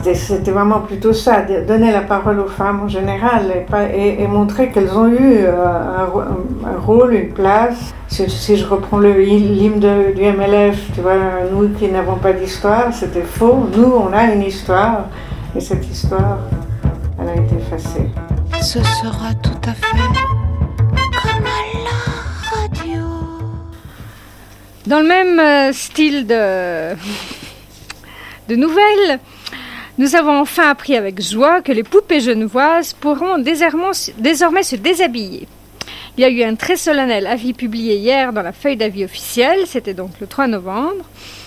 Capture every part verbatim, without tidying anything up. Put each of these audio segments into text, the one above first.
C'était, c'était vraiment plutôt ça, donner la parole aux femmes en général et, pas, et, et montrer qu'elles ont eu un, un rôle, une place. Si, si je reprends le, l'hymne de, du M L F, tu vois, nous qui n'avons pas d'histoire, c'était faux. Nous, on a une histoire et cette histoire, elle a été effacée. Ce sera tout à fait comme à la radio. Dans le même style de, de nouvelles, nous avons enfin appris avec joie que les poupées genevoises pourront désormais se déshabiller. Il y a eu un très solennel avis publié hier dans la feuille d'avis officielle, c'était donc le trois novembre,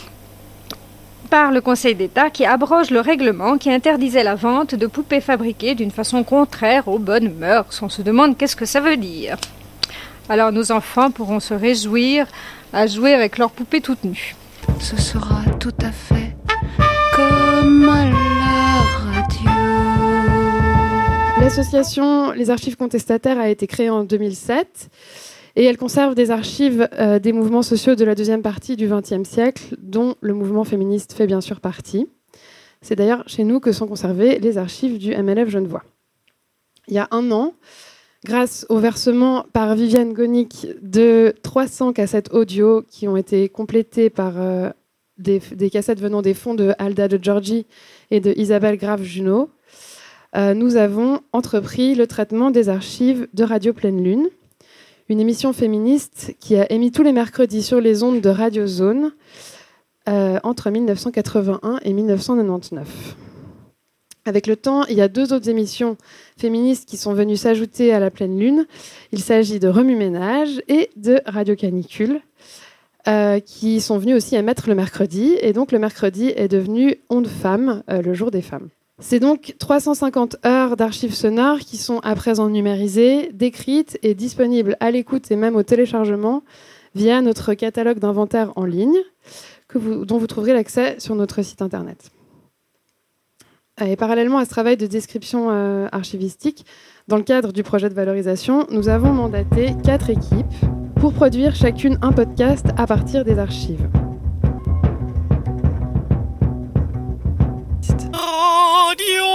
par le Conseil d'État qui abroge le règlement qui interdisait la vente de poupées fabriquées d'une façon contraire aux bonnes mœurs. On se demande qu'est-ce que ça veut dire. Alors nos enfants pourront se réjouir à jouer avec leurs poupées toutes nues. Ce sera tout à fait comme à la radio. L'association Les Archives Contestataires a été créée en deux mille sept et elle conserve des archives euh, des mouvements sociaux de la deuxième partie du vingtième siècle, dont le mouvement féministe fait bien sûr partie. C'est d'ailleurs chez nous que sont conservées les archives du M L F genevois. Il y a un an, grâce au versement par Viviane Gonick de trois cents cassettes audio qui ont été complétées par euh, des, des cassettes venant des fonds de Alda de Giorgi et de Isabelle Grave-Junot, euh, nous avons entrepris le traitement des archives de Radio Pleine Lune, une émission féministe qui a émis tous les mercredis sur les ondes de Radio Zone euh, entre dix-neuf cent quatre-vingt-un et dix-neuf cent quatre-vingt-dix-neuf. Avec le temps, il y a deux autres émissions féministes qui sont venues s'ajouter à la Pleine Lune. Il s'agit de Remue-Ménage et de Radio Canicule, euh, qui sont venus aussi émettre le mercredi. Et donc le mercredi est devenu Ondes Femmes, euh, le jour des femmes. C'est donc trois cent cinquante heures d'archives sonores qui sont à présent numérisées, décrites et disponibles à l'écoute et même au téléchargement via notre catalogue d'inventaire en ligne, que vous, dont vous trouverez l'accès sur notre site internet. Et parallèlement à ce travail de description euh, archivistique, dans le cadre du projet de valorisation, nous avons mandaté quatre équipes pour produire chacune un podcast à partir des archives. Radio